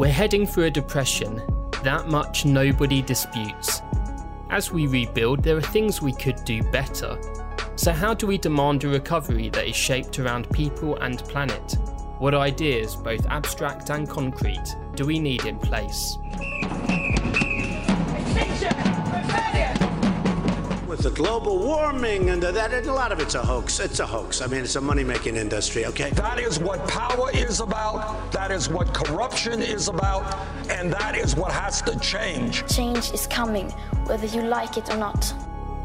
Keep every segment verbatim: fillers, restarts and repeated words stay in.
We're heading for a depression, that much nobody disputes. As we rebuild, there are things we could do better. So how do we demand a recovery that is shaped around people and planet? What ideas, both abstract and concrete, do we need in place? With the global warming and the, that, a lot of it's a hoax. It's a hoax. I mean, it's a money-making industry, okay? That is what power is about. That is what corruption is about. And that is what has to change. Change is coming, whether you like it or not.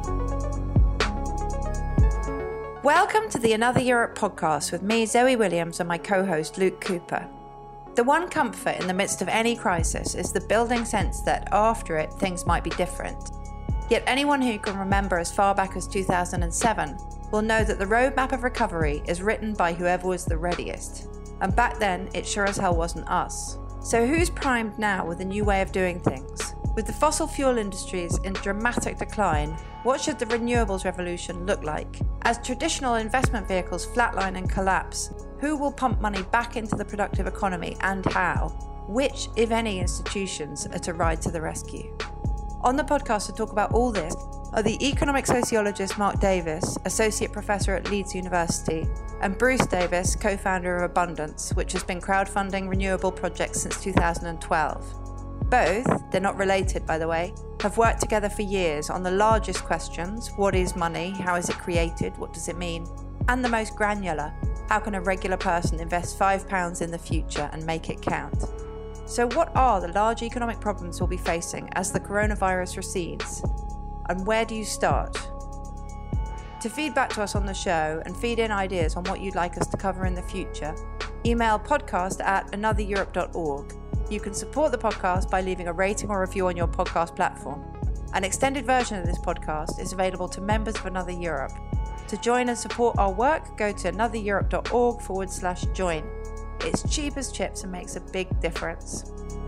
Welcome to the Another Europe podcast with me, Zoe Williams, and my co-host, Luke Cooper. The one comfort in the midst of any crisis is the building sense that after it, things might be different. Yet anyone who can remember as far back as two thousand seven will know that the roadmap of recovery is written by whoever was the readiest. And back then, it sure as hell wasn't us. So who's primed now with a new way of doing things? With the fossil fuel industries in dramatic decline, what should the renewables revolution look like? As traditional investment vehicles flatline and collapse, who will pump money back into the productive economy and how? Which, if any, institutions are to ride to the rescue? On the podcast to talk about all this are the economic sociologist Mark Davis, Associate Professor at Leeds University, and Bruce Davis, co-founder of Abundance, which has been crowdfunding renewable projects since two thousand twelve. Both, they're not related by the way, have worked together for years on the largest questions: what is money, how is it created, what does it mean? And the most granular: how can a regular person invest five pounds in the future and make it count? So what are the large economic problems we'll be facing as the coronavirus recedes? And where do you start? To feed back to us on the show and feed in ideas on what you'd like us to cover in the future, email podcast at another europe dot org. You can support the podcast by leaving a rating or review on your podcast platform. An extended version of this podcast is available to members of Another Europe. To join and support our work, go to another europe dot org forward slash join. It's cheap as chips and makes a big difference.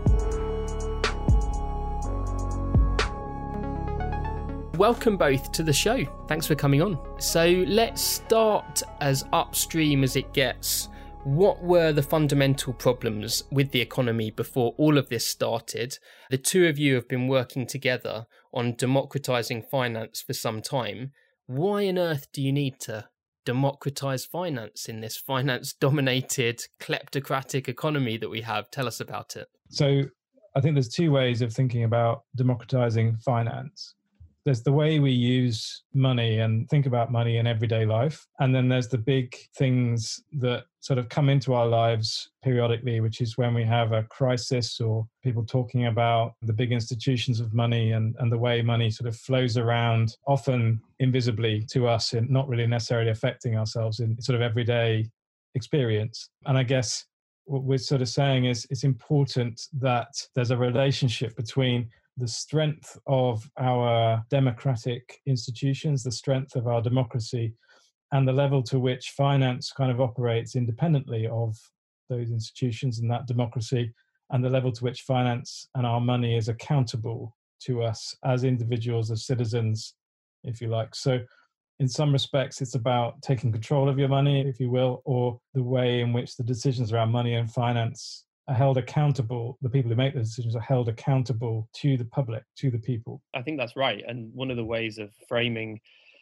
Welcome both to the show. Thanks for coming on. So let's start as upstream as it gets. What were the fundamental problems with the economy before all of this started? The two of you have been working together on democratizing finance for some time. Why on earth do you need to democratize finance in this finance-dominated, kleptocratic economy that we have? Tell us about it. So I think there's two ways of thinking about democratizing finance. There's the way we use money and think about money in everyday life. And then there's the big things that sort of come into our lives periodically, which is when we have a crisis or people talking about the big institutions of money and, and the way money sort of flows around, often invisibly to us and not really necessarily affecting ourselves in sort of everyday experience. And I guess what we're sort of saying is it's important that there's a relationship between the strength of our democratic institutions, the strength of our democracy, and the level to which finance kind of operates independently of those institutions and that democracy, and the level to which finance and our money is accountable to us as individuals, as citizens, if you like. So in some respects, it's about taking control of your money, if you will, or the way in which the decisions around money and finance are held accountable. The people who make the decisions are held accountable to the public, to the people. I think that's right. And one of the ways of framing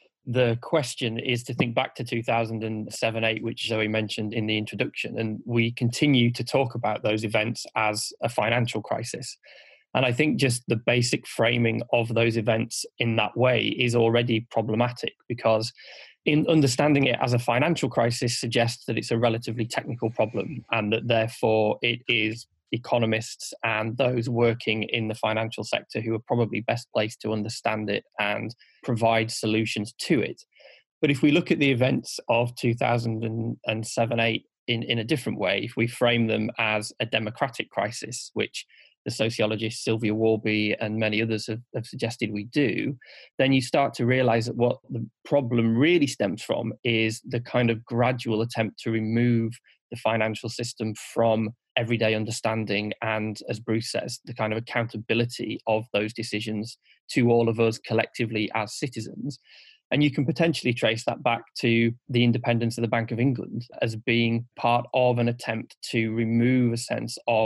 the question is to think back to two thousand seven eight, which Zoe mentioned in the introduction. And we continue to talk about those events as a financial crisis. And I think just the basic framing of those events in that way is already problematic, because in understanding it as a financial crisis suggests that it's a relatively technical problem and that therefore it is economists and those working in the financial sector who are probably best placed to understand it and provide solutions to it. But if we look at the events of two thousand seven eight in, in a different way, if we frame them as a democratic crisis, which the sociologist Sylvia Warby and many others have, have suggested we do, then you start to realize that what the problem really stems from is the kind of gradual attempt to remove the financial system from everyday understanding and, as Bruce says, the kind of accountability of those decisions to all of us collectively as citizens. And you can potentially trace that back to the independence of the Bank of England as being part of an attempt to remove a sense of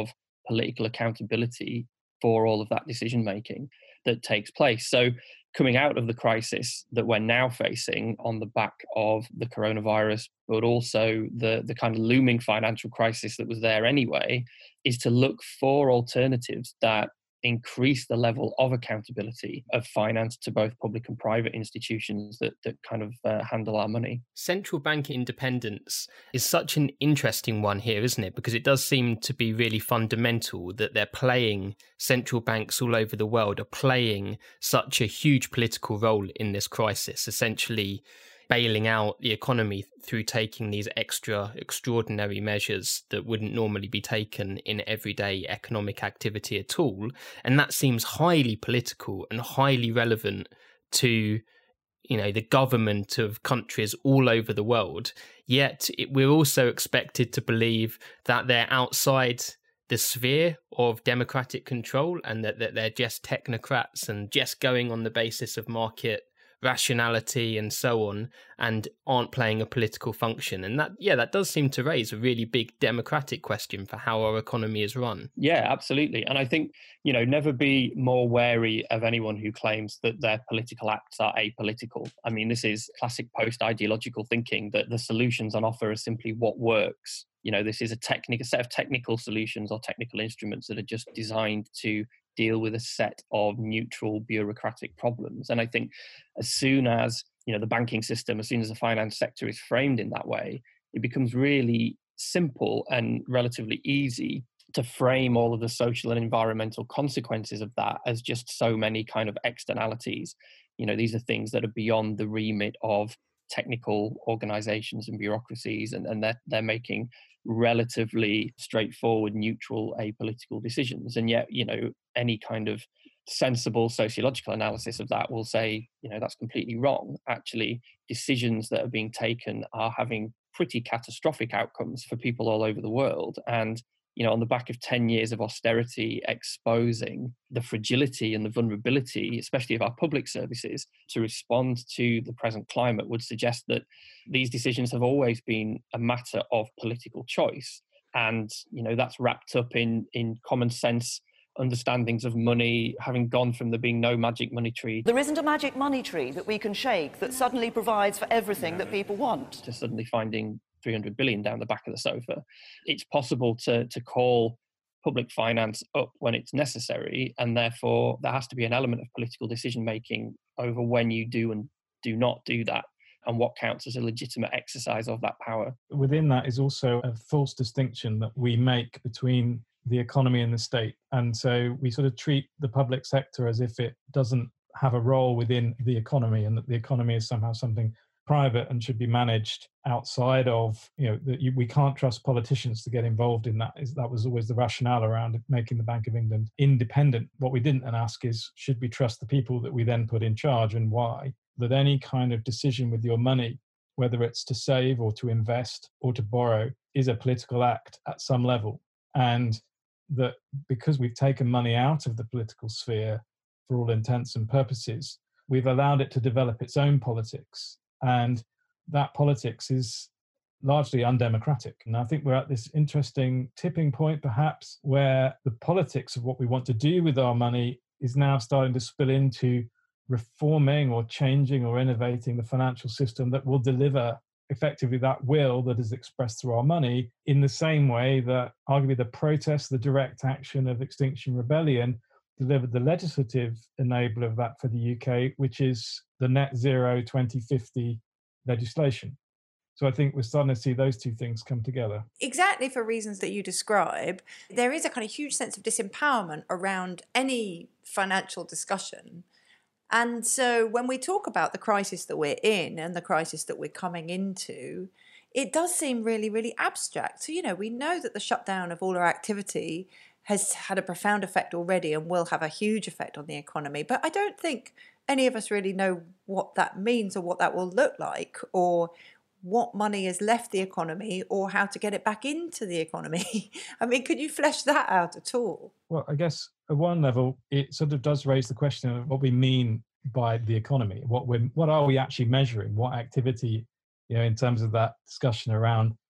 political accountability for all of that decision making that takes place. So coming out of the crisis that we're now facing on the back of the coronavirus, but also the, the kind of looming financial crisis that was there anyway, is to look for alternatives that increase the level of accountability of finance to both public and private institutions that, that kind of uh, handle our money. Central bank independence is such an interesting one here, isn't it? Because it does seem to be really fundamental that they're playing, central banks all over the world are playing such a huge political role in this crisis, essentially bailing out the economy through taking these extra extraordinary measures that wouldn't normally be taken in everyday economic activity at all. And that seems highly political and highly relevant to, you know, the government of countries all over the world. Yet it, we're also expected to believe that they're outside the sphere of democratic control and that, that they're just technocrats and just going on the basis of market rationality and so on, and aren't playing a political function. And that, yeah, that does seem to raise a really big democratic question for how our economy is run. Yeah, absolutely. And I think, you know, never be more wary of anyone who claims that their political acts are apolitical. I mean, this is classic post-ideological thinking that the solutions on offer are simply what works. You know, this is a technical set of technical solutions or technical instruments that are just designed to deal with a set of neutral bureaucratic problems. And I think as soon as, you know, the banking system, as soon as the finance sector is framed in that way, it becomes really simple and relatively easy to frame all of the social and environmental consequences of that as just so many kind of externalities. You know, these are things that are beyond the remit of technical organizations and bureaucracies, and, and they're, they're making relatively straightforward, neutral, apolitical decisions. And yet, you know, any kind of sensible sociological analysis of that will say, you know, that's completely wrong. Actually, decisions that are being taken are having pretty catastrophic outcomes for people all over the world. And, you know, on the back of ten years of austerity exposing the fragility and the vulnerability, especially of our public services, to respond to the present climate would suggest that these decisions have always been a matter of political choice. And, you know, that's wrapped up in, in common sense understandings of money, having gone from there being no magic money tree. There isn't a magic money tree that we can shake that suddenly provides for everything that people want. To suddenly finding three hundred billion down the back of the sofa. It's possible to to call public finance up when it's necessary, and therefore there has to be an element of political decision making over when you do and do not do that, and what counts as a legitimate exercise of that power. Within that is also a false distinction that we make between the economy and the state. And so we sort of treat the public sector as if it doesn't have a role within the economy, and that the economy is somehow something private and should be managed outside of, you know, that we can't trust politicians to get involved in that. Is that was always the rationale around making the Bank of England independent. What we didn't ask is, should we trust the people that we then put in charge, and why? That any kind of decision with your money, whether it's to save or to invest or to borrow, is a political act at some level. And that because we've taken money out of the political sphere for all intents and purposes, we've allowed it to develop its own politics. And that politics is largely undemocratic. And I think we're at this interesting tipping point, perhaps, where the politics of what we want to do with our money is now starting to spill into reforming or changing or innovating the financial system that will deliver effectively that will that is expressed through our money, in the same way that arguably the protest, the direct action of Extinction Rebellion delivered the legislative enabler of that for the U K, which is the net zero twenty fifty legislation. So I think we're starting to see those two things come together. Exactly for reasons that you describe. There is a kind of huge sense of disempowerment around any financial discussion. And so when we talk about the crisis that we're in and the crisis that we're coming into, it does seem really, really abstract. So, you know, we know that the shutdown of all our activity has had a profound effect already and will have a huge effect on the economy. But I don't think any of us really know what that means or what that will look like, or what money has left the economy, or how to get it back into the economy. I mean, could you flesh that out at all? Well, I guess at one level, it sort of does raise the question of what we mean by the economy. What we what are we actually measuring? What activity, you know, in terms of that discussion around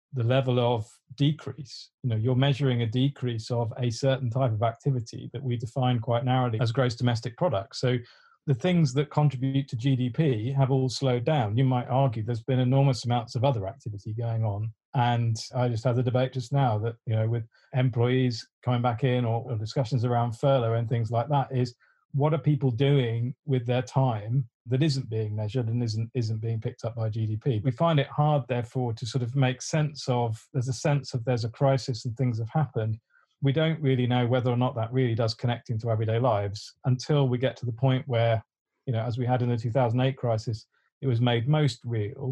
the level of decrease. You know, you're measuring a decrease of a certain type of activity that we define quite narrowly as gross domestic product. So the things that contribute to G D P have all slowed down. You might argue there's been enormous amounts of other activity going on. And I just had the debate just now that, you know, with employees coming back in, or, or discussions around furlough and things like that, is what are people doing with their time that isn't being measured and isn't isn't being picked up by G D P? We find it hard, therefore, to sort of make sense of, there's a sense of there's a crisis and things have happened. We don't really know whether or not that really does connect into everyday lives until we get to the point where, you know, as we had in the two thousand eight crisis, it was made most real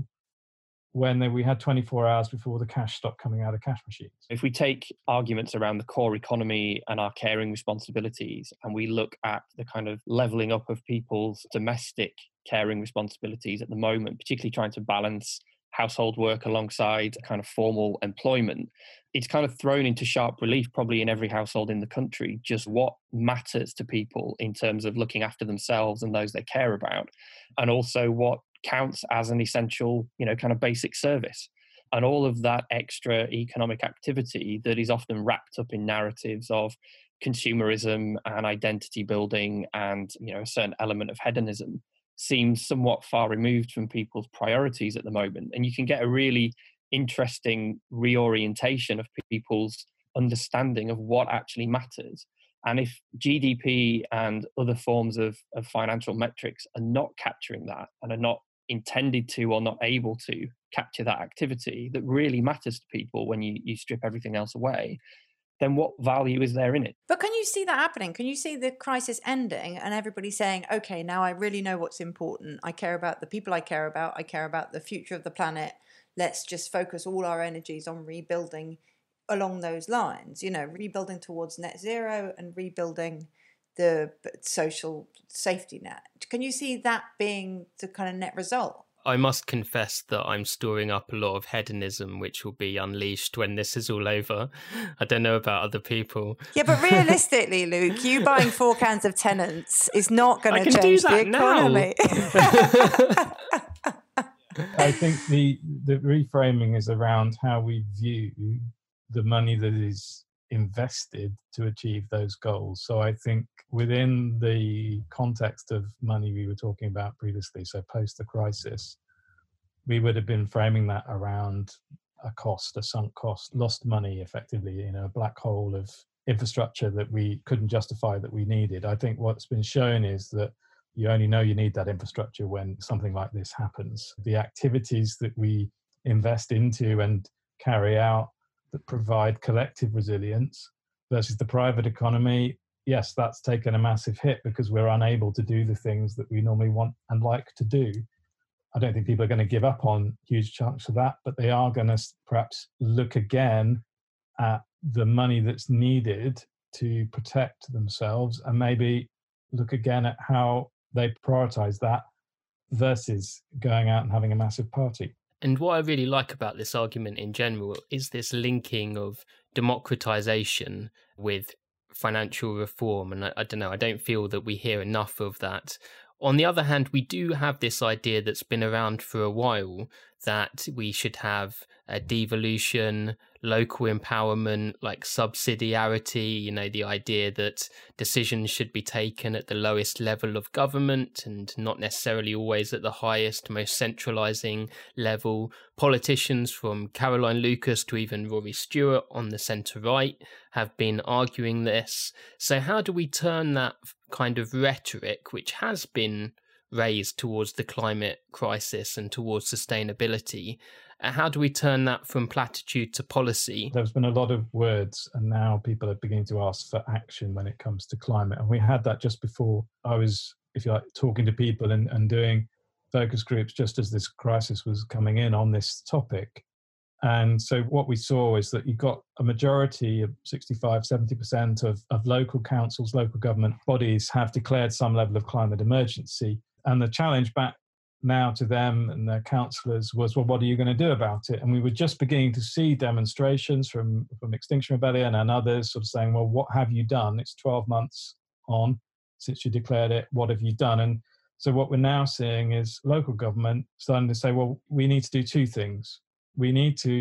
when we had twenty-four hours before the cash stopped coming out of cash machines. If we take arguments around the core economy and our caring responsibilities, and we look at the kind of levelling up of people's domestic caring responsibilities at the moment, particularly trying to balance household work alongside kind of formal employment, it's kind of thrown into sharp relief probably in every household in the country just what matters to people in terms of looking after themselves and those they care about, and also what counts as an essential, you know, kind of basic service. And all of that extra economic activity that is often wrapped up in narratives of consumerism and identity building and, you know, a certain element of hedonism seems somewhat far removed from people's priorities at the moment. And you can get a really interesting reorientation of people's understanding of what actually matters. And if G D P and other forms of, of financial metrics are not capturing that and are not intended to or not able to capture that activity that really matters to people when you, you strip everything else away, then what value is there in it? But can you see that happening? Can you see the crisis ending and everybody saying, okay, now I really know what's important. I care about the people I care about. I care about the future of the planet. Let's just focus all our energies on rebuilding along those lines, you know, rebuilding towards net zero and rebuilding the social safety net. Can you see that being the kind of net result? I must confess that I'm storing up a lot of hedonism, which will be unleashed when this is all over. I don't know about other people. Yeah, but realistically, Luke, you buying four cans of Tennent's is not going to change the economy. I think the the reframing is around how we view the money that is invested to achieve those goals. So I think within the context of money we were talking about previously, so post the crisis, we would have been framing that around a cost, a sunk cost, lost money effectively, you know, a black hole of infrastructure that we couldn't justify that we needed. I think what's been shown is that you only know you need that infrastructure when something like this happens. The activities that we invest into and carry out that provide collective resilience versus the private economy, yes, that's taken a massive hit because we're unable to do the things that we normally want and like to do. I don't think people are going to give up on huge chunks of that, but they are going to perhaps look again at the money that's needed to protect themselves and maybe look again at how they prioritize that versus going out and having a massive party. And what I really like about this argument in general is this linking of democratization with financial reform. And I, I don't know, I don't feel that we hear enough of that. On the other hand, we do have this idea that's been around for a while that we should have a devolution, local empowerment, like subsidiarity, you know, the idea that decisions should be taken at the lowest level of government and not necessarily always at the highest, most centralising level. Politicians from Caroline Lucas to even Rory Stewart on the centre-right have been arguing this. So how do we turn that kind of rhetoric, which has been raised towards the climate crisis and towards sustainability, how do we turn that from platitude to policy? There's been a lot of words and now people are beginning to ask for action when it comes to climate. And we had that just before I was, if you like, talking to people and, and doing focus groups just as this crisis was coming in on this topic. And so what we saw is that you got a majority of sixty-five, seventy percent of, of local councils, local government bodies have declared some level of climate emergency. And the challenge back now to them and their councillors was, well, what are you going to do about it? And we were just beginning to see demonstrations from, from Extinction Rebellion and others sort of saying, well, what have you done? It's twelve months on since you declared it. What have you done? And so what we're now seeing is local government starting to say, well, we need to do two things. We need to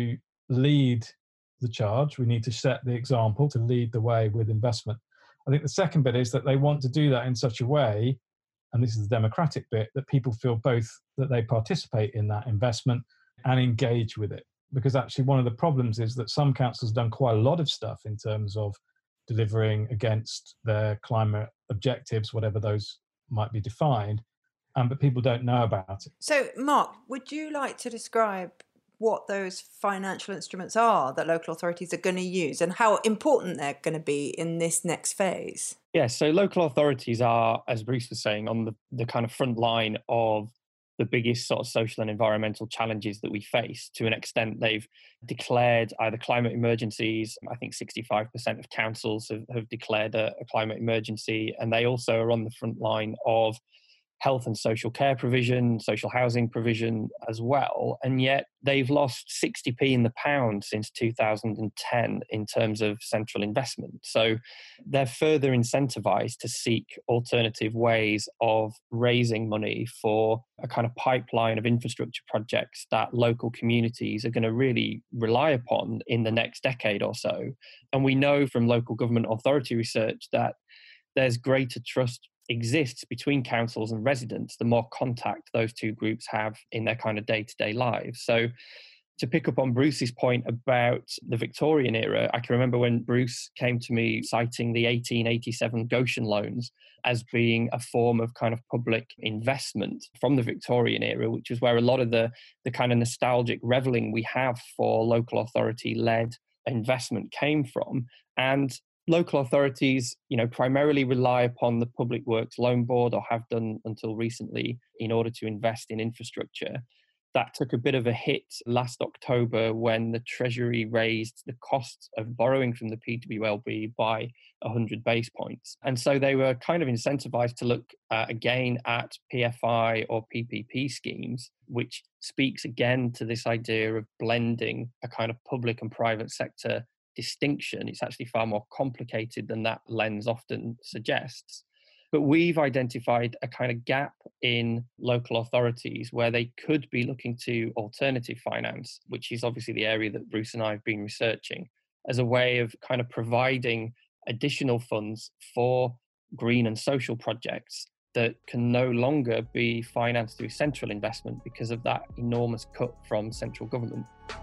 lead the charge. We need to set the example to lead the way with investment. I think the second bit is that they want to do that in such a way, and this is the democratic bit, that people feel both that they participate in that investment and engage with it. Because actually one of the problems is that some councils have done quite a lot of stuff in terms of delivering against their climate objectives, whatever those might be defined, um, but people don't know about it. So, Mark, would you like to describe what those financial instruments are that local authorities are going to use and how important they're going to be in this next phase? Yeah, so local authorities are, as Bruce was saying, on the, the kind of front line of the biggest sort of social and environmental challenges that we face. To an extent, they've declared either climate emergencies. I think sixty-five percent of councils have, have declared a, a climate emergency, and they also are on the front line of health and social care provision, social housing provision as well. And yet they've lost sixty p in the pound since two thousand ten in terms of central investment. So they're further incentivized to seek alternative ways of raising money for a kind of pipeline of infrastructure projects that local communities are going to really rely upon in the next decade or so. And we know from local government authority research that there's greater trust exists between councils and residents the more contact those two groups have in their kind of day-to-day lives. So to pick up on Bruce's point about the Victorian era, I can remember when Bruce came to me citing the eighteen eighty-seven Goshen loans as being a form of kind of public investment from the Victorian era, which is where a lot of the, the kind of nostalgic reveling we have for local authority-led investment came from. And local authorities, you know, primarily rely upon the Public Works Loan Board, or have done until recently, in order to invest in infrastructure. That took a bit of a hit last October when the Treasury raised the cost of borrowing from the P W L B by one hundred base points. And so they were kind of incentivized to look uh, again at P F I or P P P schemes, which speaks again to this idea of blending a kind of public and private sector distinction. It's actually far more complicated than that lens often suggests. But we've identified a kind of gap in local authorities where they could be looking to alternative finance, which is obviously the area that Bruce and I have been researching, as a way of kind of providing additional funds for green and social projects that can no longer be financed through central investment because of that enormous cut from central government.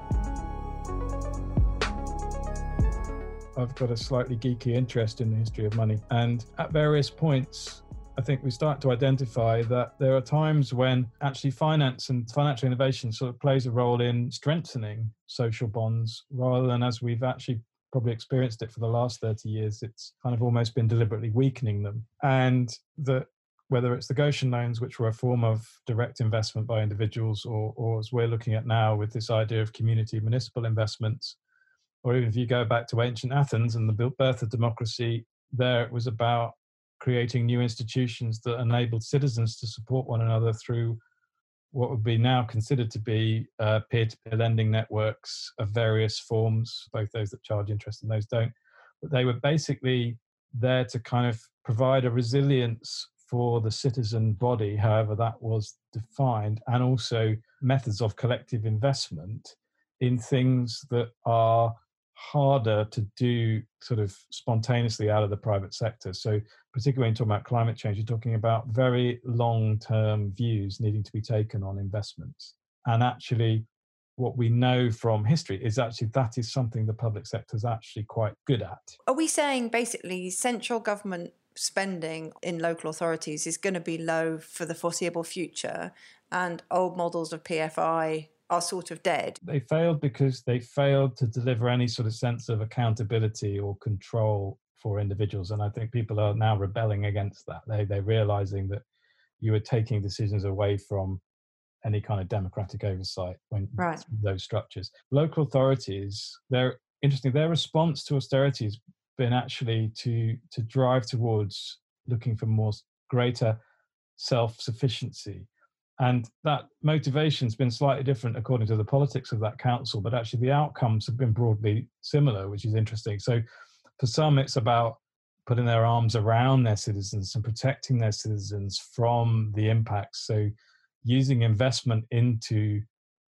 I've got a slightly geeky interest in the history of money. And at various points, I think we start to identify that there are times when actually finance and financial innovation sort of plays a role in strengthening social bonds, rather than, as we've actually probably experienced it for the last thirty years, it's kind of almost been deliberately weakening them. And that whether it's the Goshen loans, which were a form of direct investment by individuals, or, or as we're looking at now with this idea of community municipal investments, or even if you go back to ancient Athens and the birth of democracy, there it was about creating new institutions that enabled citizens to support one another through what would be now considered to be uh, peer-to-peer lending networks of various forms, both those that charge interest and those don't. But they were basically there to kind of provide a resilience for the citizen body, however that was defined, and also methods of collective investment in things that are harder to do sort of spontaneously out of the private sector. So particularly when you're talking about climate change, you're talking about very long-term views needing to be taken on investments. And actually what we know from history is actually that is something the public sector is actually quite good at. Are we saying basically central government spending in local authorities is going to be low for the foreseeable future, and old models of P F I are sort of dead? They failed because they failed to deliver any sort of sense of accountability or control for individuals. And I think people are now rebelling against that. They, they're realizing that you are taking decisions away from any kind of democratic oversight when right. those structures. Local authorities, they're interesting. Their response to austerity has been actually to, to drive towards looking for more greater self-sufficiency. And that motivation's been slightly different according to the politics of that council, but actually the outcomes have been broadly similar, which is interesting. So for some, it's about putting their arms around their citizens and protecting their citizens from the impacts. So using investment into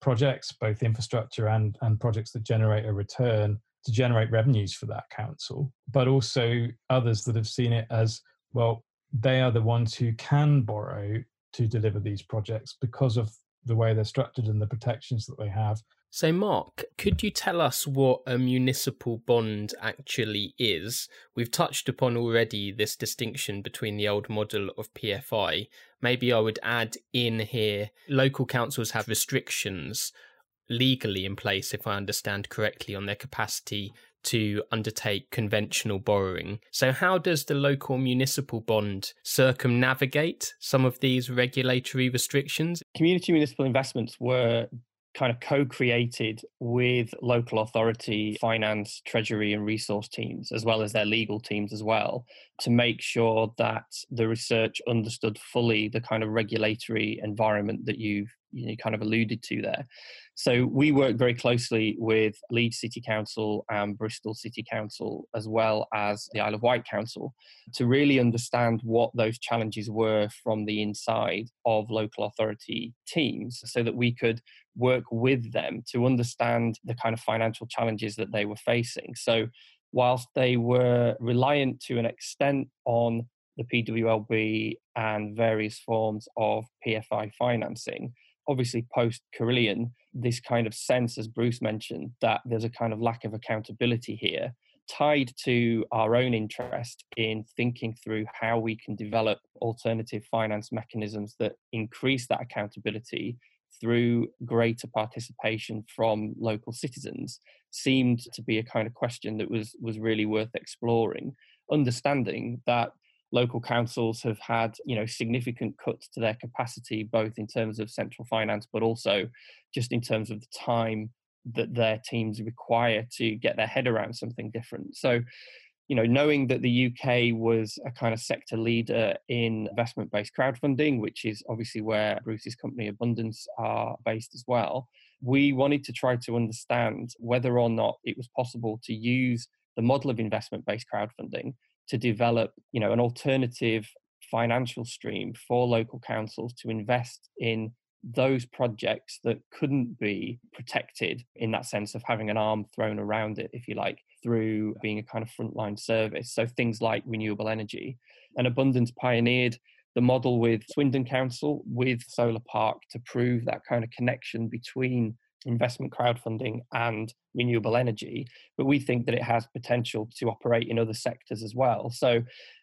projects, both infrastructure and, and projects that generate a return to generate revenues for that council, but also others that have seen it as, well, they are the ones who can borrow to deliver these projects because of the way they're structured and the protections that they have. So, Mark, could you tell us what a municipal bond actually is? We've touched upon already this distinction between the old model of P F I. Maybe I would add in here, local councils have restrictions legally in place, if I understand correctly, on their capacity to undertake conventional borrowing. So how does the local municipal bond circumnavigate some of these regulatory restrictions? Community municipal investments were kind of co-created with local authority, finance, treasury and resource teams, as well as their legal teams as well, to make sure that the research understood fully the kind of regulatory environment that you've you know, kind of alluded to there. So we work very closely with Leeds City Council and Bristol City Council, as well as the Isle of Wight Council, to really understand what those challenges were from the inside of local authority teams, so that we could work with them to understand the kind of financial challenges that they were facing. So whilst they were reliant to an extent on the P W L B and various forms of P F I financing, obviously post-Carillion, this kind of sense, as Bruce mentioned, that there's a kind of lack of accountability here, tied to our own interest in thinking through how we can develop alternative finance mechanisms that increase that accountability through greater participation from local citizens, seemed to be a kind of question that was, was really worth exploring, understanding that local councils have had, you know, significant cuts to their capacity, both in terms of central finance, but also just in terms of the time that their teams require to get their head around something different. So, you know, knowing that the U K was a kind of sector leader in investment-based crowdfunding, which is obviously where Bruce's company Abundance are based as well, we wanted to try to understand whether or not it was possible to use the model of investment-based crowdfunding to develop, you know, an alternative financial stream for local councils to invest in those projects that couldn't be protected in that sense of having an arm thrown around it, if you like, through being a kind of frontline service. So things like renewable energy. And Abundance pioneered the model with Swindon Council, with Solar Park, to prove that kind of connection between investment crowdfunding and renewable energy, but we think that it has potential to operate in other sectors as well. So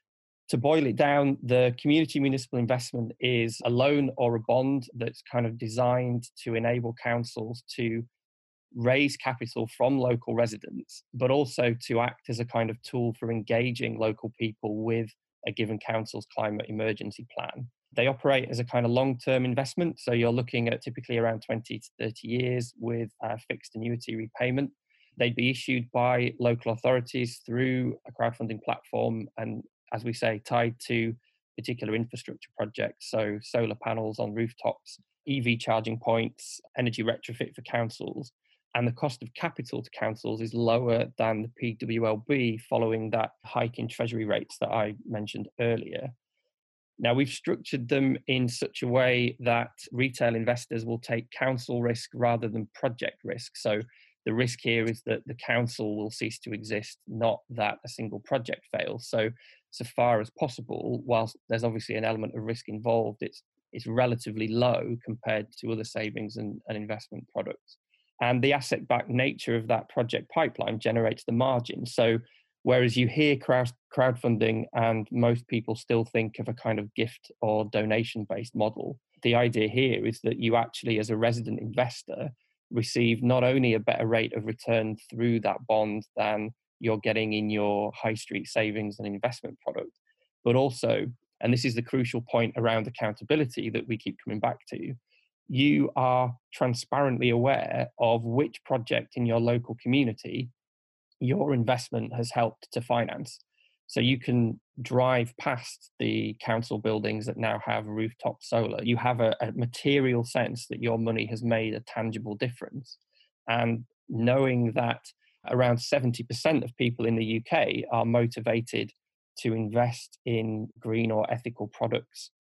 to boil it down, the community municipal investment is a loan or a bond that's kind of designed to enable councils to raise capital from local residents, but also to act as a kind of tool for engaging local people with a given council's climate emergency plan. They operate as a kind of long-term investment, so you're looking at typically around twenty to thirty years with a fixed annuity repayment. They'd be issued by local authorities through a crowdfunding platform and, as we say, tied to particular infrastructure projects, so solar panels on rooftops, E V charging points, energy retrofit for councils. And the cost of capital to councils is lower than the P W L B following that hike in treasury rates that I mentioned earlier. Now, we've structured them in such a way that retail investors will take council risk rather than project risk. So the risk here is that the council will cease to exist, not that a single project fails. So, so far as possible, whilst there's obviously an element of risk involved, it's, it's relatively low compared to other savings and, and investment products. And the asset-backed nature of that project pipeline generates the margin. So whereas you hear crowd, crowdfunding and most people still think of a kind of gift or donation-based model, the idea here is that you actually, as a resident investor, receive not only a better rate of return through that bond than you're getting in your high street savings and investment product, but also, and this is the crucial point around accountability that we keep coming back to, you are transparently aware of which project in your local community your investment has helped to finance. So you can drive past the council buildings that now have rooftop solar. You have a, a material sense that your money has made a tangible difference. And knowing that around seventy percent of people in the U K are motivated to invest in green or ethical products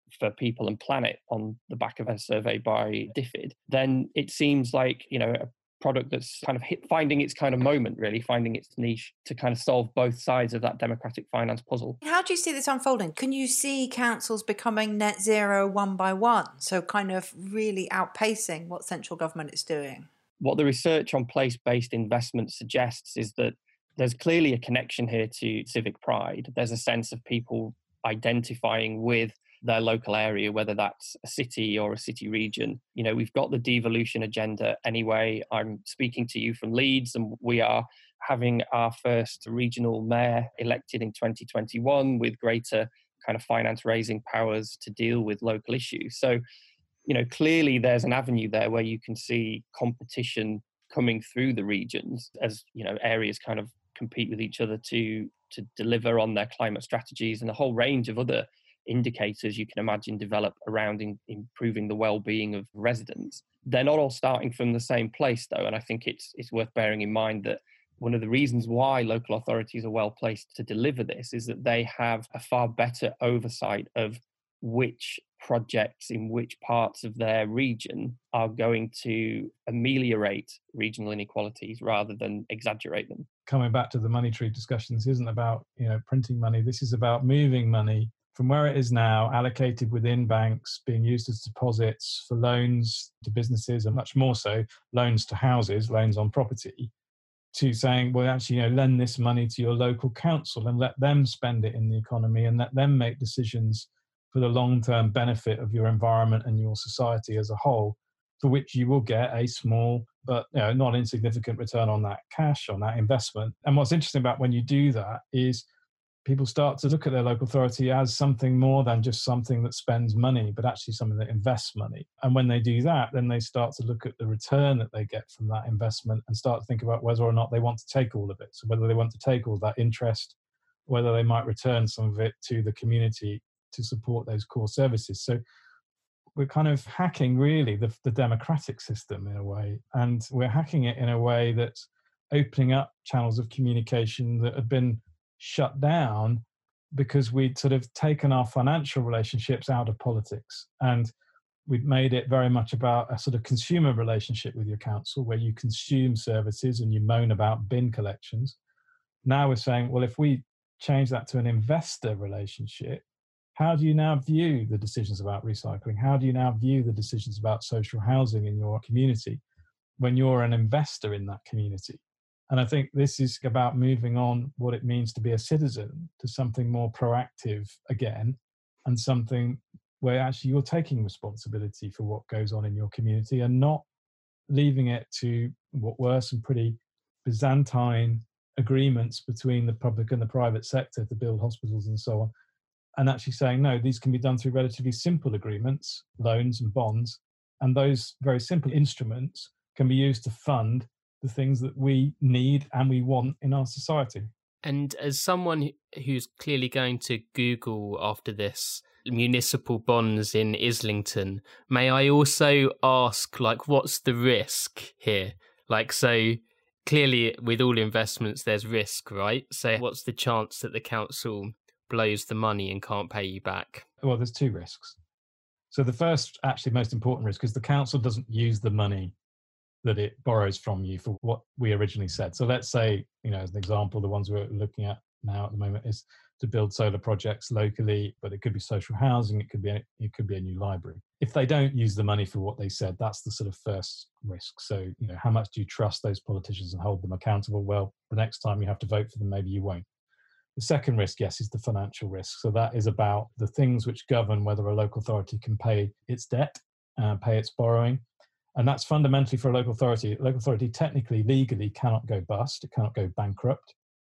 for people and planet on the back of a survey by DFID, then it seems like, you know, a product that's kind of hit, finding its kind of moment, really, finding its niche to kind of solve both sides of that democratic finance puzzle. How do you see this unfolding? Can you see councils becoming net zero one by one? So kind of really outpacing what central government is doing? What the research on place-based investment suggests is that there's clearly a connection here to civic pride. There's a sense of people identifying with their local area, whether that's a city or a city region. You know, we've got the devolution agenda anyway. I'm speaking to you from Leeds, and we are having our first regional mayor elected in twenty twenty-one with greater kind of finance raising powers to deal with local issues. So, you know, clearly there's an avenue there where you can see competition coming through the regions as, you know, areas kind of compete with each other to to deliver on their climate strategies, and a whole range of other indicators you can imagine develop around in, improving the well-being of residents. They're not all starting from the same place, though, and I think it's it's worth bearing in mind that one of the reasons why local authorities are well placed to deliver this is that they have a far better oversight of which projects in which parts of their region are going to ameliorate regional inequalities rather than exaggerate them. Coming back to the money tree discussion, this isn't about, you know, printing money. This is about moving money from where it is now, allocated within banks, being used as deposits for loans to businesses, and much more so loans to houses, loans on property, to saying, well, actually, you know, lend this money to your local council and let them spend it in the economy and let them make decisions for the long-term benefit of your environment and your society as a whole, for which you will get a small but, you know, not insignificant return on that cash, on that investment. And what's interesting about when you do that is people start to look at their local authority as something more than just something that spends money, but actually something that invests money. And when they do that, then they start to look at the return that they get from that investment and start to think about whether or not they want to take all of it. So whether they want to take all that interest, whether they might return some of it to the community to support those core services. So we're kind of hacking really the, the democratic system in a way, and we're hacking it in a way that's opening up channels of communication that have been shut down because we'd sort of taken our financial relationships out of politics, and we'd made it very much about a sort of consumer relationship with your council where you consume services and you moan about bin collections. Now we're saying, well, if we change that to an investor relationship, how do you now view the decisions about recycling? How do you now view the decisions about social housing in your community when you're an investor in that community? And I think this is about moving on what it means to be a citizen to something more proactive again, and something where actually you're taking responsibility for what goes on in your community and not leaving it to what were some pretty Byzantine agreements between the public and the private sector to build hospitals and so on. And actually saying, no, these can be done through relatively simple agreements, loans and bonds. And those very simple instruments can be used to fund the things that we need and we want in our society. And as someone who's clearly going to Google after this municipal bonds in Islington, may I also ask, like, what's the risk here? Like, so clearly with all investments, there's risk, right? So what's the chance that the council blows the money and can't pay you back? Well, there's two risks. So the first, actually most important risk, is the council doesn't use the money that it borrows from you for what we originally said. So let's say, you know, as an example, the ones we're looking at now at the moment is to build solar projects locally, but it could be social housing, it could be a, it could be a new library. If they don't use the money for what they said, that's the sort of first risk. So, you know, how much do you trust those politicians and hold them accountable? Well, the next time you have to vote for them, maybe you won't. The second risk, yes, is the financial risk. So that is about the things which govern whether a local authority can pay its debt, uh, pay its borrowing. And that's fundamentally for a local authority. A local authority technically, legally cannot go bust. It cannot go bankrupt.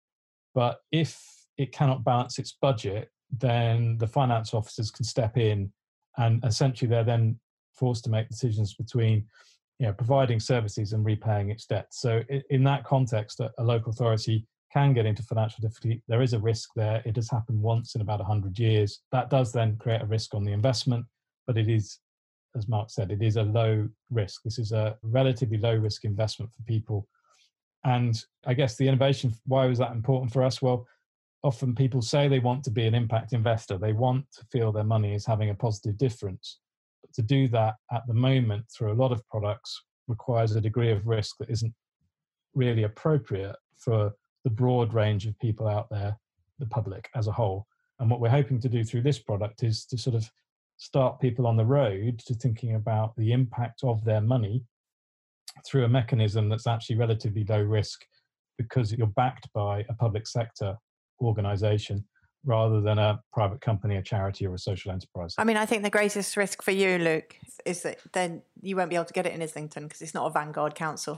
But if it cannot balance its budget, then the finance officers can step in, and essentially they're then forced to make decisions between, you know, providing services and repaying its debt. So in that context, a local authority can get into financial difficulty. There is a risk there. It has happened once in about one hundred years. That does then create a risk on the investment, but it is, as Mark said, it is a low risk. This is a relatively low risk investment for people. And I guess the innovation, why was that important for us? Well, often people say they want to be an impact investor. They want to feel their money is having a positive difference. But to do that at the moment through a lot of products requires a degree of risk that isn't really appropriate for the broad range of people out there, the public as a whole. And what we're hoping to do through this product is to sort of start people on the road to thinking about the impact of their money through a mechanism that's actually relatively low risk because you're backed by a public sector organization rather than a private company, a charity, or a social enterprise. I mean, I think the greatest risk for you, Luke, is that then you won't be able to get it in Islington because it's not a Vanguard council.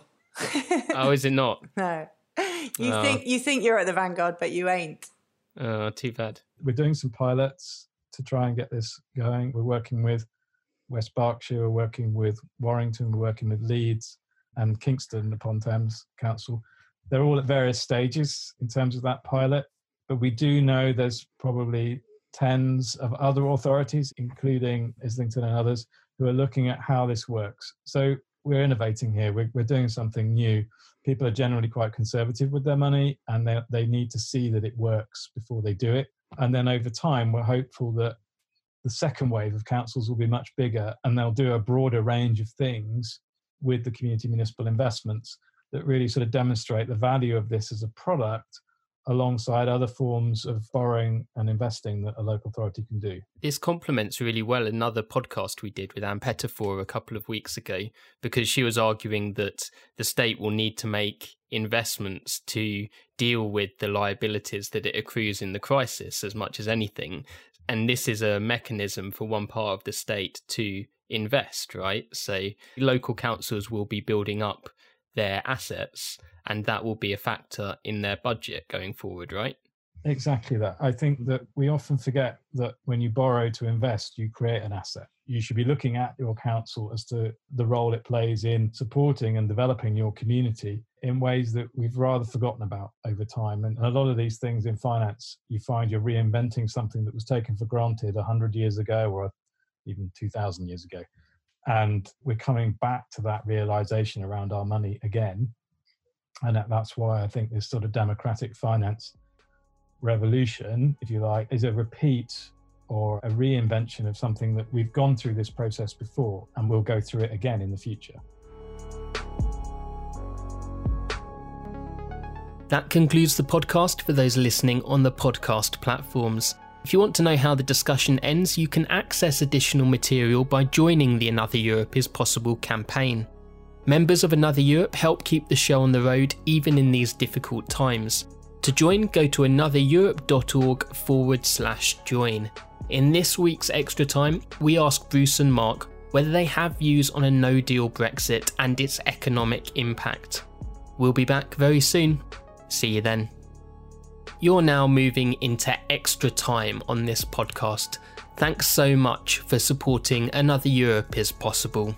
Oh, is it not? No. You Oh. think you think you're at the Vanguard, but you ain't. Oh, too bad. We're doing some pilots to try and get this going. We're working with West Berkshire, we're working with Warrington, we're working with Leeds and Kingston upon Thames Council. They're all at various stages in terms of that pilot, but we do know there's probably tens of other authorities, including Islington and others, who are looking at how this works. So we're innovating here. We're, we're doing something new. People are generally quite conservative with their money, and they, they need to see that it works before they do it. And then over time, we're hopeful that the second wave of councils will be much bigger, and they'll do a broader range of things with the community municipal investments that really sort of demonstrate the value of this as a product alongside other forms of borrowing and investing that a local authority can do. This complements really well another podcast we did with Anne Pettifor a couple of weeks ago, because she was arguing that the state will need to make investments to deal with the liabilities that it accrues in the crisis as much as anything. And this is a mechanism for one part of the state to invest, right? So local councils will be building up their assets, and that will be a factor in their budget going forward, right? Exactly that. I think that we often forget that when you borrow to invest, you create an asset. You should be looking at your council as to the role it plays in supporting and developing your community in ways that we've rather forgotten about over time. And a lot of these things in finance, you find you're reinventing something that was taken for granted one hundred years ago or even two thousand years ago. And we're coming back to that realization around our money again. And that, that's why I think this sort of democratic finance revolution, if you like, is a repeat or a reinvention of something that we've gone through this process before, and we'll go through it again in the future. That concludes the podcast for those listening on the podcast platforms. If you want to know how the discussion ends, you can access additional material by joining the Another Europe is Possible campaign. Members of Another Europe help keep the show on the road even in these difficult times. To join, go to anothereurope.org forward slash join. In this week's Extra Time, we ask Bruce and Mark whether they have views on a no-deal Brexit and its economic impact. We'll be back very soon. See you then. You're now moving into Extra Time on this podcast. Thanks so much for supporting Another Europe is Possible.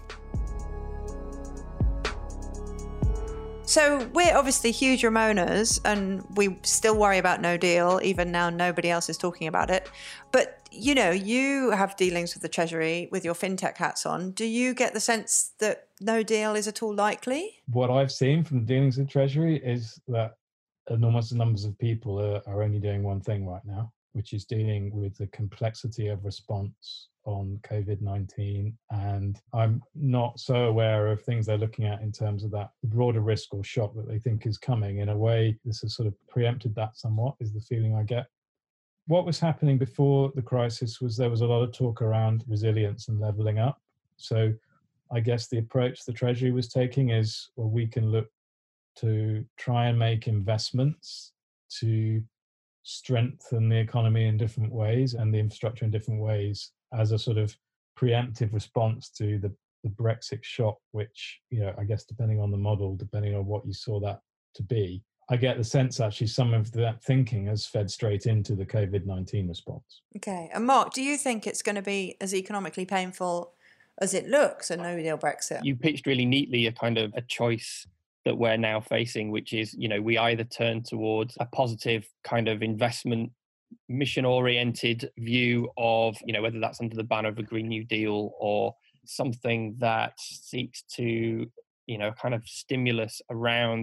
So we're obviously huge Ramonas, and we still worry about no deal, even now nobody else is talking about it. But, you know, you have dealings with the Treasury with your fintech hats on. Do you get the sense that no deal is at all likely? What I've seen from dealings with Treasury is that enormous numbers of people are, are only doing one thing right now, which is dealing with the complexity of response on COVID nineteen. And I'm not so aware of things they're looking at in terms of that broader risk or shock that they think is coming. In a way, this has sort of preempted that somewhat, is the feeling I get. What was happening before the crisis was there was a lot of talk around resilience and levelling up. So I guess the approach the Treasury was taking is, well, we can look to try and make investments to strengthen the economy in different ways and the infrastructure in different ways as a sort of preemptive response to the, the Brexit shock, which, you know, I guess depending on the model, depending on what you saw that to be, I get the sense actually some of that thinking has fed straight into the COVID nineteen response. Okay. And Mark, do you think it's going to be as economically painful as it looks, a no-deal Brexit? You pitched really neatly a kind of a choice that we're now facing, which is, you know, we either turn towards a positive kind of investment, mission-oriented view of, you know, whether that's under the banner of a Green New Deal or something that seeks to, you know, kind of stimulus around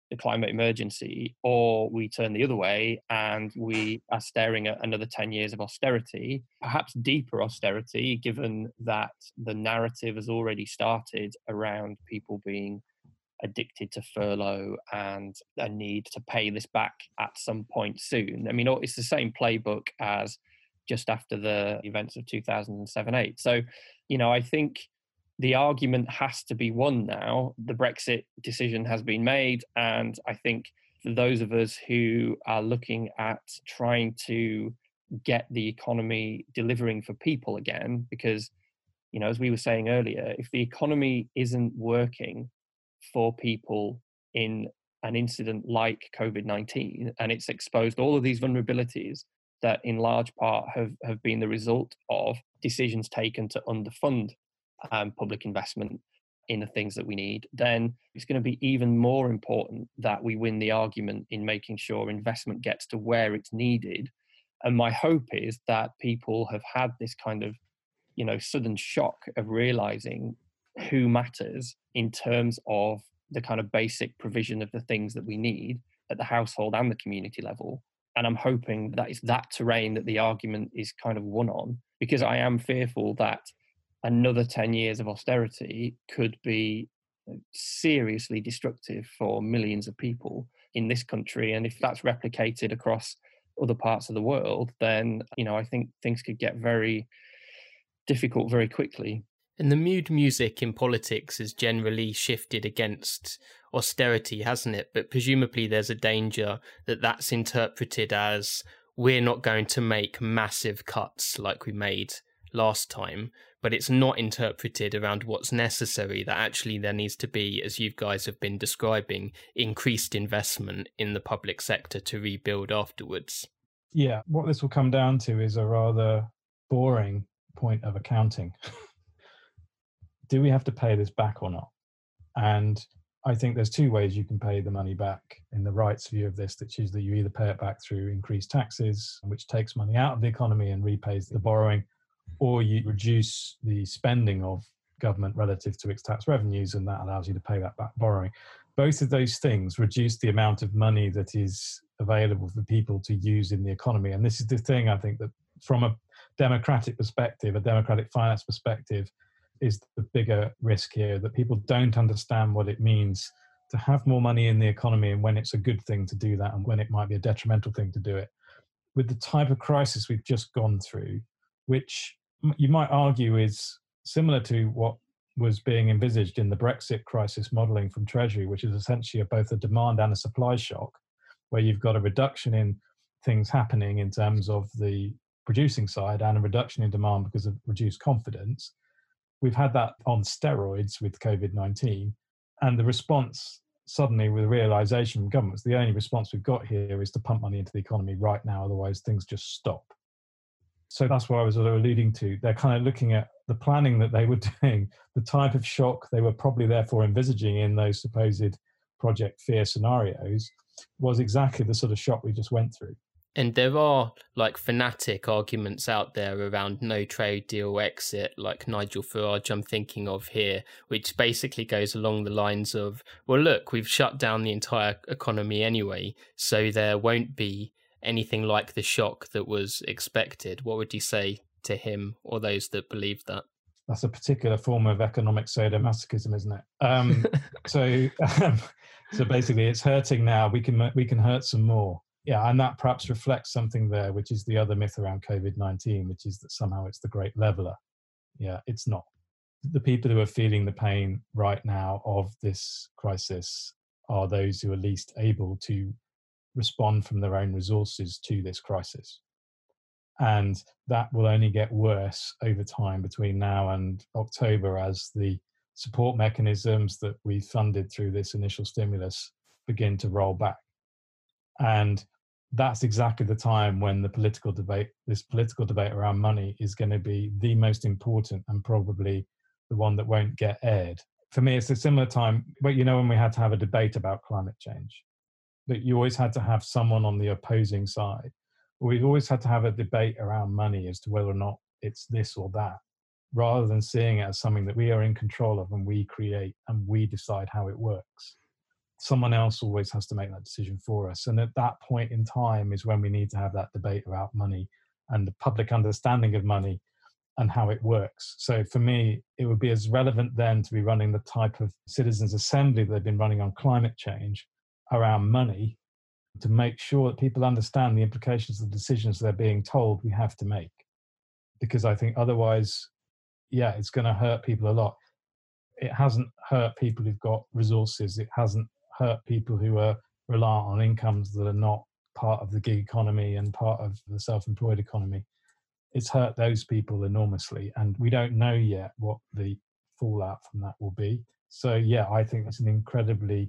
the climate emergency, or we turn the other way and we are staring at another ten years of austerity, perhaps deeper austerity, given that the narrative has already started around people being addicted to furlough and a need to pay this back at some point soon. I mean, it's the same playbook as just after the events of two thousand seven eight. So, you know, I think the argument has to be won now. The Brexit decision has been made, and I think for those of us who are looking at trying to get the economy delivering for people again, because, you know, as we were saying earlier, if the economy isn't working for people in an incident like COVID nineteen, and it's exposed all of these vulnerabilities that in large part have, have been the result of decisions taken to underfund um, public investment in the things that we need, then it's going to be even more important that we win the argument in making sure investment gets to where it's needed. And my hope is that people have had this kind of, you know, sudden shock of realizing who matters in terms of the kind of basic provision of the things that we need at the household and the community level. And I'm hoping that it's that terrain that the argument is kind of won on, because I am fearful that another ten years of austerity could be seriously destructive for millions of people in this country. And if that's replicated across other parts of the world, then, you know, I think things could get very difficult very quickly. And the mood music in politics has generally shifted against austerity, hasn't it? But presumably there's a danger that that's interpreted as we're not going to make massive cuts like we made last time, but it's not interpreted around what's necessary, that actually there needs to be, as you guys have been describing, increased investment in the public sector to rebuild afterwards. Yeah, what this will come down to is a rather boring point of accounting. Do we have to pay this back or not? And I think there's two ways you can pay the money back in the rights view of this, which is that you either pay it back through increased taxes, which takes money out of the economy and repays the borrowing, or you reduce the spending of government relative to its tax revenues, and that allows you to pay that back borrowing. Both of those things reduce the amount of money that is available for people to use in the economy. And this is the thing, I think, that from a democratic perspective, a democratic finance perspective, is the bigger risk here, that people don't understand what it means to have more money in the economy and when it's a good thing to do that and when it might be a detrimental thing to do it. With the type of crisis we've just gone through, which you might argue is similar to what was being envisaged in the Brexit crisis modelling from Treasury, which is essentially both a demand and a supply shock, where you've got a reduction in things happening in terms of the producing side and a reduction in demand because of reduced confidence. We've had that on steroids with COVID nineteen, and the response suddenly with the realization from governments, the only response we've got here is to pump money into the economy right now, otherwise things just stop. So that's what I was alluding to. They're kind of looking at the planning that they were doing, the type of shock they were probably therefore envisaging in those supposed Project Fear scenarios was exactly the sort of shock we just went through. And there are like fanatic arguments out there around no trade deal exit, like Nigel Farage I'm thinking of here, which basically goes along the lines of, well, look, we've shut down the entire economy anyway, so there won't be anything like the shock that was expected. What would you say to him or those that believe that? That's a particular form of economic sadomasochism, isn't it? Um, so, um, so basically, it's hurting now. We can we can hurt some more. Yeah, and that perhaps reflects something there, which is the other myth around COVID nineteen, which is that somehow it's the great leveler. Yeah, it's not. The people who are feeling the pain right now of this crisis are those who are least able to respond from their own resources to this crisis. And that will only get worse over time between now and October as the support mechanisms that we funded through this initial stimulus begin to roll back. And that's exactly the time when the political debate, this political debate around money, is going to be the most important and probably the one that won't get aired. For me, it's a similar time, but you know, when we had to have a debate about climate change, that you always had to have someone on the opposing side. We've always had to have a debate around money as to whether or not it's this or that, rather than seeing it as something that we are in control of and we create and we decide how it works. someone else always has to make that decision for us. And at that point in time is when we need to have that debate about money and the public understanding of money and how it works. So for me, it would be as relevant then to be running the type of citizens' assembly that they've been running on climate change around money, to make sure that people understand the implications of the decisions they're being told we have to make. Because I think otherwise, yeah, it's going to hurt people a lot. It hasn't hurt people who've got resources. It hasn't hurt people who are reliant on incomes that are not part of the gig economy and part of the self-employed economy. It's hurt those people enormously, and we don't know yet what the fallout from that will be. So yeah, I think it's an incredibly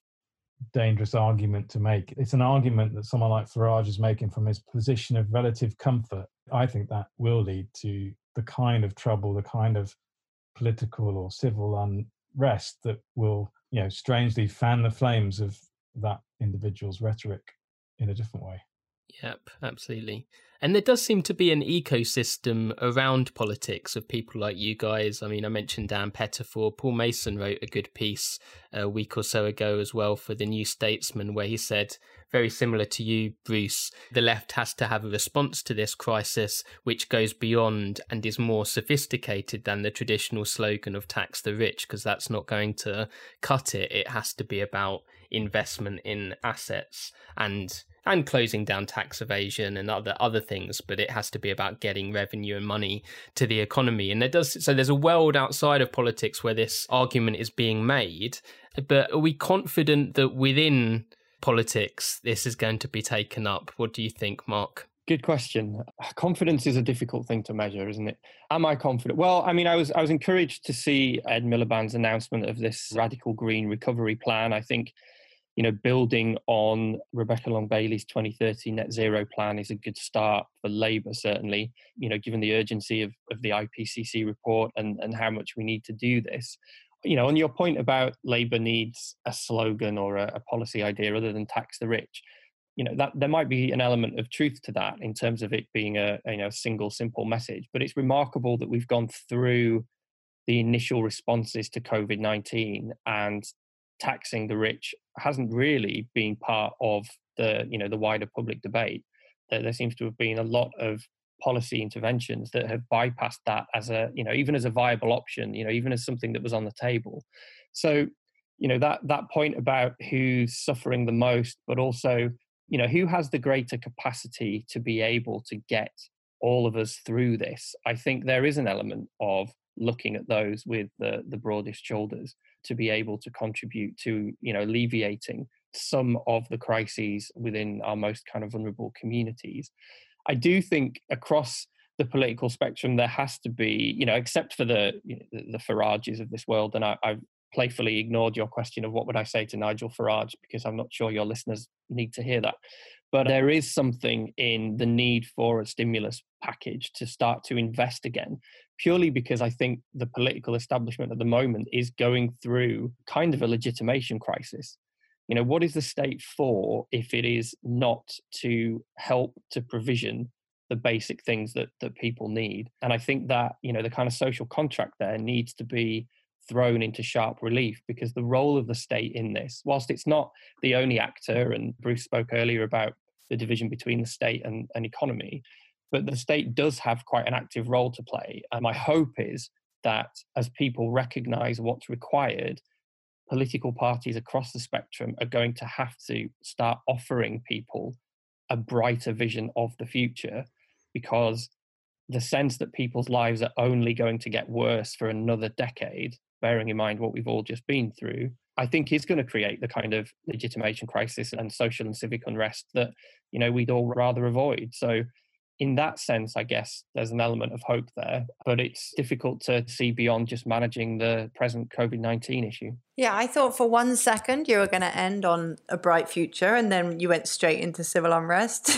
dangerous argument to make. It's an argument that someone like Farage is making from his position of relative comfort. I think that will lead to the kind of trouble, the kind of political or civil unrest that will, you know, strangely fan the flames of that individual's rhetoric in a different way. Yep, absolutely. And there does seem to be an ecosystem around politics of people like you guys. I mean, I mentioned Dan Pettifor. Paul Mason wrote a good piece a week or so ago as well for the New Statesman, where he said, very similar to you, Bruce, the left has to have a response to this crisis which goes beyond and is more sophisticated than the traditional slogan of tax the rich, because that's not going to cut it. It has to be about investment in assets and and closing down tax evasion and other other things, but it has to be about getting revenue and money to the economy. And there does so there's a world outside of politics where this argument is being made, but are we confident that within politics this is going to be taken up? What do you think, Mark? Good question. Confidence is a difficult thing to measure, isn't it? Am I confident? Well, I mean, I was I was encouraged to see Ed Miliband's announcement of this radical green recovery plan. I think, you know, building on Rebecca Long-Bailey's twenty thirty net zero plan is a good start for Labour, certainly, you know, given the urgency of, of the I P C C report and, and how much we need to do this. You know, on your point about Labour needs a slogan or a, a policy idea other than tax the rich, you know, that there might be an element of truth to that in terms of it being a, a you know, single, simple message. But it's remarkable that we've gone through the initial responses to COVID nineteen and taxing the rich hasn't really been part of the, you know, the wider public debate. There, there seems to have been a lot of policy interventions that have bypassed that as a, you know, even as a viable option, you know, even as something that was on the table. So, you know, that that point about who's suffering the most, but also, you know, who has the greater capacity to be able to get all of us through this. I think there is an element of looking at those with the, the broadest shoulders to be able to contribute to, you know, alleviating some of the crises within our most kind of vulnerable communities. I do think across the political spectrum, there has to be, you know, except for the you know, the, the Farages of this world, and I, I've playfully ignored your question of what would I say to Nigel Farage, because I'm not sure your listeners need to hear that. But there is something in the need for a stimulus package to start to invest again, purely because I think the political establishment at the moment is going through kind of a legitimation crisis. You know, what is the state for if it is not to help to provision the basic things that, that people need? And I think that, you know, the kind of social contract there needs to be thrown into sharp relief, because the role of the state in this, whilst it's not the only actor, and Bruce spoke earlier about the division between the state and, and economy, but the state does have quite an active role to play. And my hope is that as people recognise what's required, political parties across the spectrum are going to have to start offering people a brighter vision of the future, because the sense that people's lives are only going to get worse for another decade, bearing in mind what we've all just been through, I think is going to create the kind of legitimation crisis and social and civic unrest that, you know, we'd all rather avoid. So in that sense, I guess there's an element of hope there, but it's difficult to see beyond just managing the present COVID nineteen issue. Yeah, I thought for one second you were going to end on a bright future, and then you went straight into civil unrest.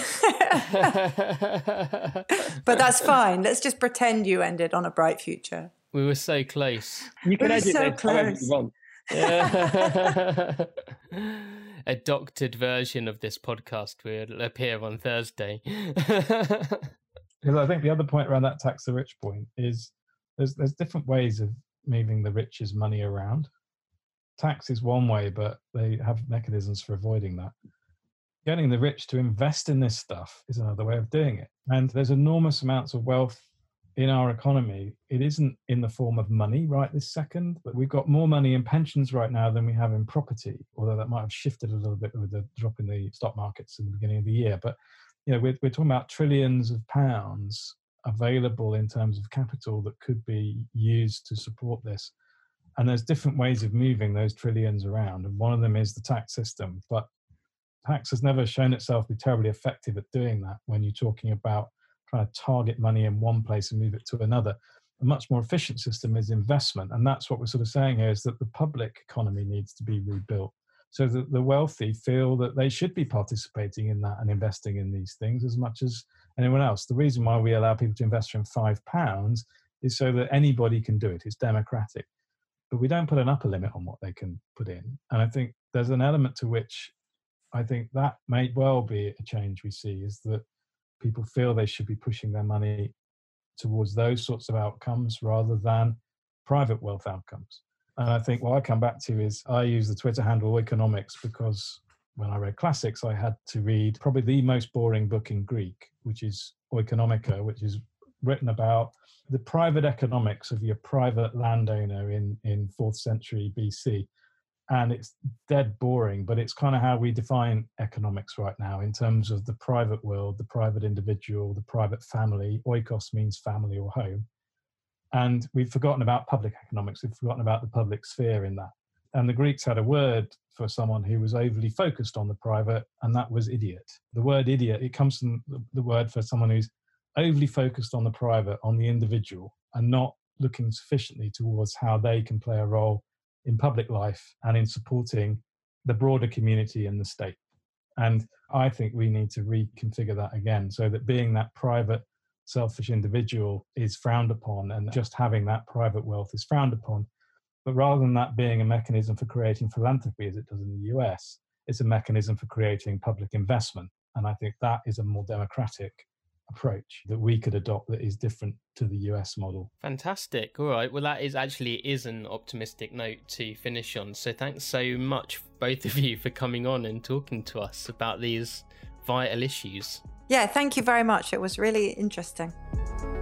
But that's fine. Let's just pretend you ended on a bright future. We were so close. You can we edit so it however you want. Yeah. A doctored version of this podcast will appear on Thursday. Because I think the other point around that tax the rich point is there's there's different ways of moving the rich's money around. tax is one way, but they have mechanisms for avoiding that. Getting the rich to invest in this stuff is another way of doing it. And there's enormous amounts of wealth in our economy. It isn't in the form of money right this second, but we've got more money in pensions right now than we have in property, although that might have shifted a little bit with the drop in the stock markets in the beginning of the year. But you know, we're, we're talking about trillions of pounds available in terms of capital that could be used to support this. And there's different ways of moving those trillions around. And one of them is the tax system. But tax has never shown itself to be terribly effective at doing that when you're talking about trying to target money in one place and move it to another. A much more efficient system is investment. And that's what we're sort of saying here, is that the public economy needs to be rebuilt so that the wealthy feel that they should be participating in that and investing in these things as much as anyone else. The reason why we allow people to invest from five pounds is so that anybody can do it. It's democratic. But we don't put an upper limit on what they can put in. And I think there's an element to which I think that may well be a change we see, is that people feel they should be pushing their money towards those sorts of outcomes rather than private wealth outcomes. And I think what I come back to is I use the Twitter handle Oikonomics because when I read classics, I had to read probably the most boring book in Greek, which is Oikonomika, which is written about the private economics of your private landowner in, in fourth century B C. And it's dead boring, but it's kind of how we define economics right now in terms of the private world, the private individual, the private family. Oikos means family or home. And we've forgotten about public economics. We've forgotten about the public sphere in that. And the Greeks had a word for someone who was overly focused on the private, and that was idiot. The word idiot, it comes from the word for someone who's overly focused on the private, on the individual, and not looking sufficiently towards how they can play a role in public life and in supporting the broader community and the state. And I think we need to reconfigure that again so that being that private, selfish individual is frowned upon, and just having that private wealth is frowned upon. But rather than that being a mechanism for creating philanthropy, as it does in the U S, it's a mechanism for creating public investment. And I think that is a more democratic approach that we could adopt that is different to the U S model. Fantastic. All right. Well, that is actually is an optimistic note to finish on. So thanks so much, both of you, for coming on and talking to us about these vital issues. Yeah, thank you very much. It was really interesting.